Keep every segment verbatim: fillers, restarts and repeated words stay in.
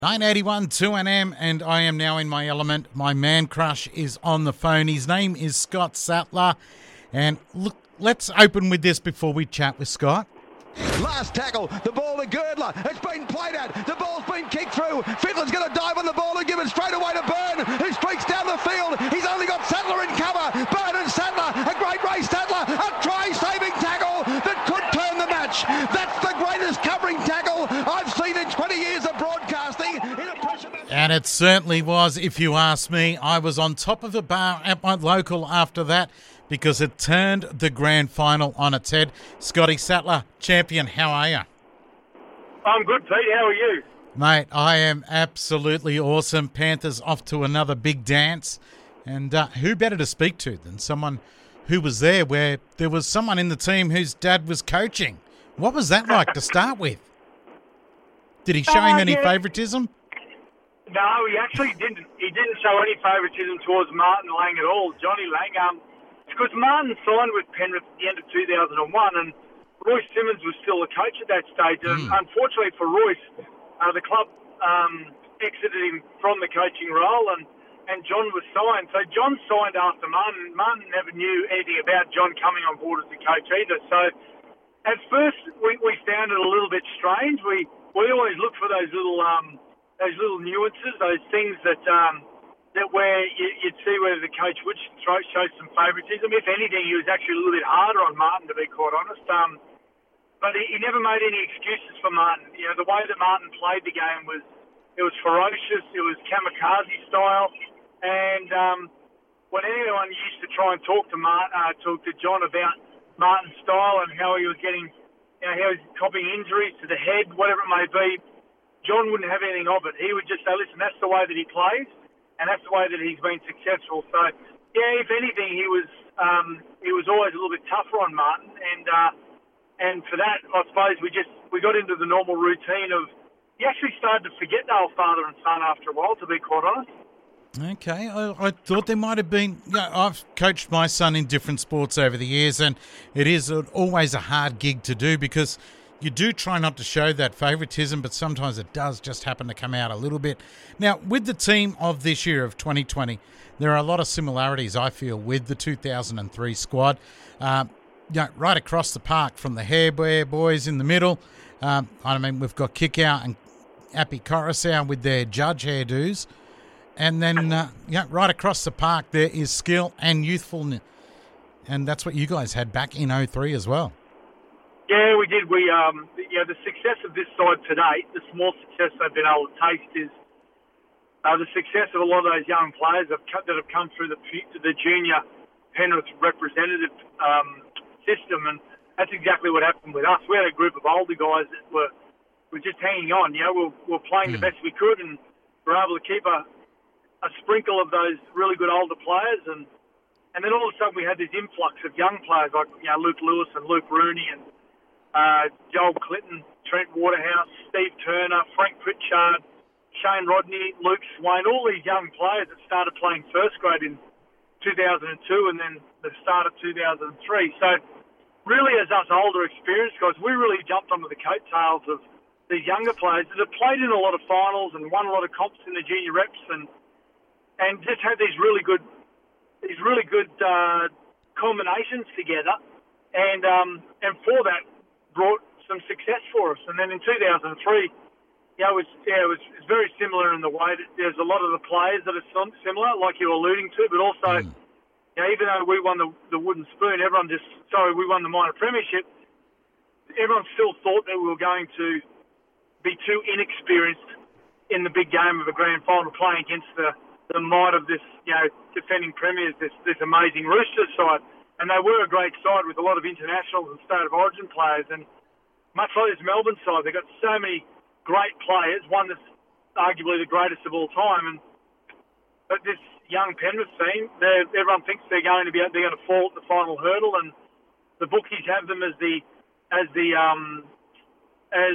nine eighty-one two N M, and I am now in my element. My man crush is on the phone. His name is Scott Sattler. And look, let's open with this before we chat with Scott. Last tackle, the ball to Girdler. It's been played at. The ball's been kicked through. Fittler's going to dive on the ball and give it straight away to Byrne, who streaks down the field. He's only got Sattler in cover. Byrne and Sattler, a great race. Sattler, a try-saving tackle that could turn the match. That's the greatest covering tackle I've seen in twenty years of broadcasting. In a pressure match. And it certainly was, if you ask me. I was on top of the bar at my local after that, because it turned the grand final on its head. Scotty Sattler, champion, how are you? I'm good, Pete. How are you? Mate, I am absolutely awesome. Panthers off to another big dance. And uh, who better to speak to than someone who was there where there was someone in the team whose dad was coaching? What was that like to start with? Did he show him Uh, any yeah. favouritism? No, he actually didn't. He didn't show any favouritism towards Martin Lang at all. Johnny Lang, um, because Martin signed with Penrith at the end of two thousand one, and Royce Simmons was still a coach at that stage. And Mm. unfortunately for Royce, uh, the club um, exited him from the coaching role, and, and John was signed. So John signed after Martin. Martin never knew anything about John coming on board as a coach either. So at first we, we found it a little bit strange. We we always look for those little um, those little nuances, those things that. Um, that where you, you'd see whether the coach would show, show some favouritism. If anything, he was actually a little bit harder on Martin, to be quite honest. Um, but he, he never made any excuses for Martin. You know, the way that Martin played the game was, it was ferocious, it was kamikaze style, and um, when anyone used to try and talk to Martin, uh, talk to John about Martin's style and how he was getting, you know, how he was copying injuries to the head, whatever it may be, John wouldn't have anything of it. He would just say, listen, that's the way that he plays. And that's the way that he's been successful. So, yeah, if anything, he was um, he was always a little bit tougher on Martin, and uh, and for that, I suppose we just we got into the normal routine of. He actually started to forget they were father and son after a while, to be quite honest. Okay, I, I thought there might have been. You know, I've coached my son in different sports over the years, and it is a, always a hard gig to do because you do try not to show that favouritism, but sometimes it does just happen to come out a little bit. Now, with the team of this year of twenty twenty, there are a lot of similarities, I feel, with the two thousand three squad. Um, you know, right across the park from the Hair Bear boys in the middle. Um, I mean, we've got Kickout and Appy Coruscant with their judge hairdos. And then, uh, yeah, right across the park, there is skill and youthfulness. And that's what you guys had back in oh three as well. Yeah, we did. We, um, you know, the success of this side today, the small success they've been able to taste is uh, the success of a lot of those young players that have, co- that have come through the the junior Penrith representative um, system, and that's exactly what happened with us. We had a group of older guys that were were just hanging on. You know, we were, we were playing Mm. the best we could, and we were able to keep a, a sprinkle of those really good older players, and and then all of a sudden we had this influx of young players like you know Luke Lewis and Luke Rooney and Uh, Joel Clinton, Trent Waterhouse, Steve Turner, Frank Pritchard, Shane Rodney, Luke Swain, all these young players that started playing first grade in two thousand two and then the start of two thousand three. So really as us older experienced guys, we really jumped onto the coattails of these younger players that have played in a lot of finals and won a lot of comps in the junior reps and and just had these really good these really good uh, combinations together. And um, and for that, brought some success for us. And then in two thousand three, yeah, it was yeah, it was, it was very similar in the way that there's a lot of the players that are sim- similar, like you're alluding to, but also, Mm. you know, even though we won the, the wooden spoon, everyone just, sorry, we won the minor premiership, everyone still thought that we were going to be too inexperienced in the big game of a grand final playing against the, the might of this, you know, defending premiers, this, this amazing Roosters side. And they were a great side with a lot of internationals and state of origin players. And much like this Melbourne side, they've got so many great players, one that's arguably the greatest of all time. And but this young Penrith team, everyone thinks they're going to be they're going to fall at the final hurdle, and the bookies have them as the as the um, as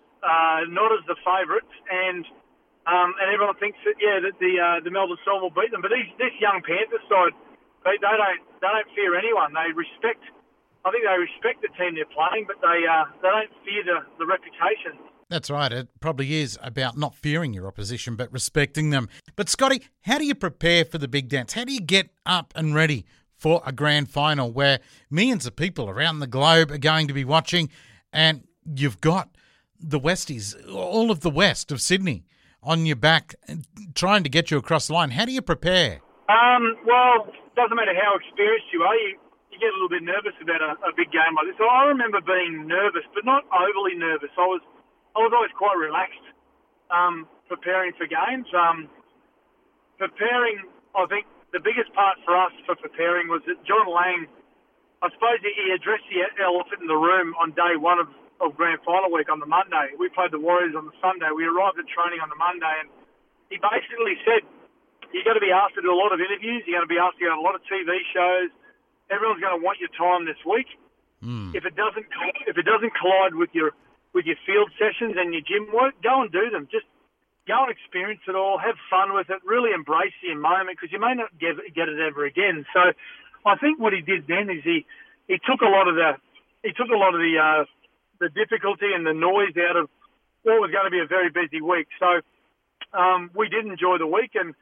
uh, not as the favourites, and um, and everyone thinks that yeah that the uh, the Melbourne Storm will beat them. But these, this young Panthers side, They, they don't they don't fear anyone. They respect. I think they respect the team they're playing, but they uh, they don't fear the, the reputation. That's right. It probably is about not fearing your opposition, but respecting them. But Scotty, how do you prepare for the big dance? How do you get up and ready for a grand final where millions of people around the globe are going to be watching, and you've got the Westies, all of the west of Sydney, on your back trying to get you across the line? How do you prepare? Um, well, it doesn't matter how experienced you are. You, you get a little bit nervous about a, a big game like this. So I remember being nervous, but not overly nervous. I was I was always quite relaxed um, preparing for games. Um, preparing, I think the biggest part for us for preparing was that John Lang, I suppose he addressed the elephant in the room on day one of, of Grand Final week on the Monday. We played the Warriors on the Sunday. We arrived at training on the Monday, and he basically said, you're going to be asked to do a lot of interviews. You're going to be asked to go on a lot of T V shows. Everyone's going to want your time this week. Mm. If it doesn't, if it doesn't collide with your with your field sessions and your gym work, go and do them. Just go and experience it all. Have fun with it. Really embrace the moment, because you may not get, get it ever again. So, I think what he did then is he, he took a lot of the he took a lot of the uh, the difficulty and the noise out of what was going to be a very busy week. So, um, we did enjoy the week, and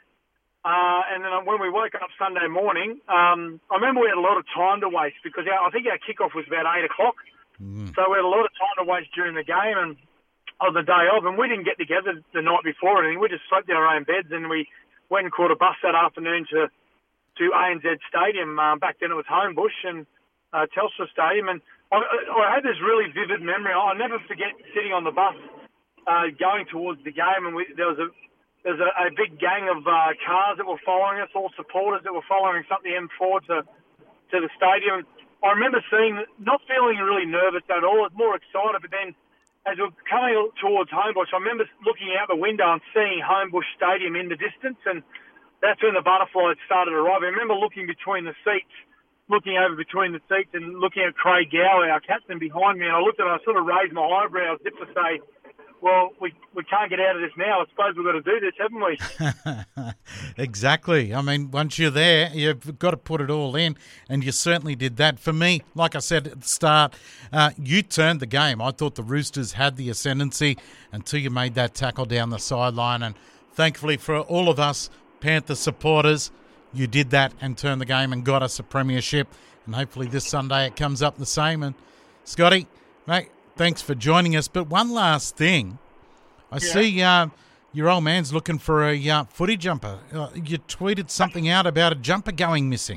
uh, and then when we woke up Sunday morning, um, I remember we had a lot of time to waste, because our, I think our kickoff was about eight o'clock. Mm. So we had a lot of time to waste during the game and on the day of, and we didn't get together the night before or anything. We just slept in our own beds, and we went and caught a bus that afternoon to to A N Z Stadium. Um, back then it was Homebush and uh, Telstra Stadium, and I, I had this really vivid memory. I'll never forget sitting on the bus uh, going towards the game, and we, there was a there was a, a big gang of uh, cars that were following us, all supporters that were following us up the M four to to the stadium. I remember seeing, not feeling really nervous at all, more excited, but then as we were coming towards Homebush, I remember looking out the window and seeing Homebush Stadium in the distance, and that's when the butterflies started arriving. I remember looking between the seats, looking over between the seats and looking at Craig Gower, our captain, behind me, and I looked at him, I sort of raised my eyebrows as if to say, well, we we can't get out of this now. I suppose we've got to do this, haven't we? Exactly. I mean, once you're there, you've got to put it all in, and you certainly did that. For me, like I said at the start, uh, you turned the game. I thought the Roosters had the ascendancy until you made that tackle down the sideline, and thankfully for all of us Panther supporters, you did that and turned the game and got us a premiership, and hopefully this Sunday it comes up the same. And Scotty, mate, thanks for joining us. But one last thing. I yeah. see uh, your old man's looking for a uh, footy jumper. Uh, you tweeted something out about a jumper going missing.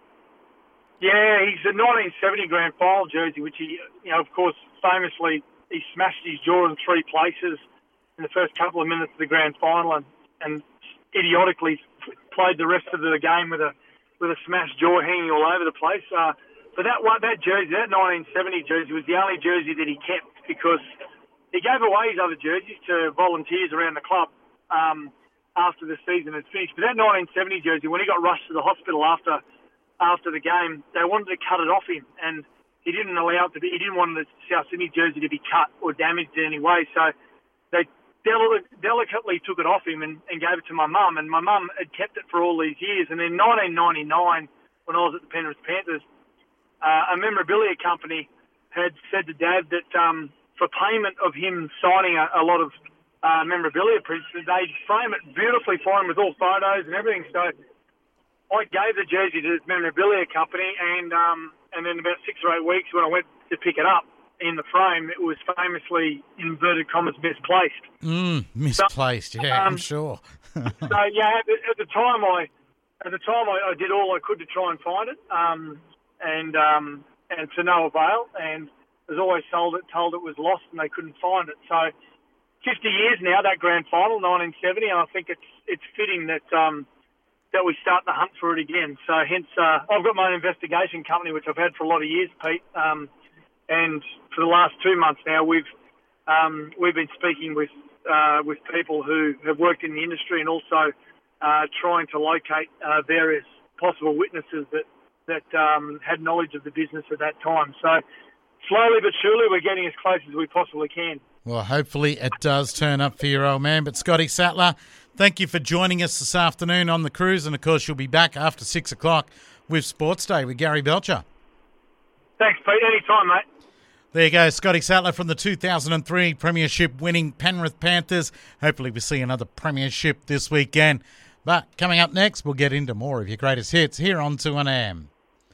Yeah, he's a nineteen seventy Grand Final jersey, which he, you know, of course, famously, he smashed his jaw in three places in the first couple of minutes of the Grand Final, and, and idiotically played the rest of the game with a with a smashed jaw hanging all over the place. Uh, but that one, that jersey, that nineteen seventy jersey, was the only jersey that he kept, because he gave away his other jerseys to volunteers around the club um, after the season had finished. But that nineteen seventy jersey, when he got rushed to the hospital after after the game, they wanted to cut it off him, and he didn't allow it to be. He didn't want the South Sydney jersey to be cut or damaged in any way. So they del- delicately took it off him and, and gave it to my mum. And my mum had kept it for all these years. And in nineteen ninety-nine, when I was at the Penrith Panthers, uh, a memorabilia company had said to Dad that um, for payment of him signing a, a lot of uh, memorabilia prints, they'd frame it beautifully for him with all photos and everything. So I gave the jersey to this memorabilia company, and um, and then about six or eight weeks when I went to pick it up in the frame, it was famously, in inverted commas, misplaced. Mm, misplaced, so, yeah, um, I'm sure. So yeah, at, at the time I, at the time I, I did all I could to try and find it, um, and um, and to no avail, and was always told it told it was lost and they couldn't find it. So fifty years now, that Grand Final, nineteen seventy, and I think it's it's fitting that. Um, that we start the hunt for it again. So hence, uh, I've got my own investigation company, which I've had for a lot of years, Pete. Um, and for the last two months now, we've um, we've been speaking with uh, with people who have worked in the industry, and also uh, trying to locate uh, various possible witnesses that that um, had knowledge of the business at that time. So slowly but surely, we're getting as close as we possibly can. Well, hopefully it does turn up for your old man. But Scotty Sattler, thank you for joining us this afternoon on the cruise. And, of course, you'll be back after six o'clock with Sports Day with Gary Belcher. Thanks, Pete. Anytime, mate. There you go, Scotty Sattler from the two thousand three Premiership winning Penrith Panthers. Hopefully we see another Premiership this weekend. But coming up next, we'll get into more of your greatest hits here on two N M.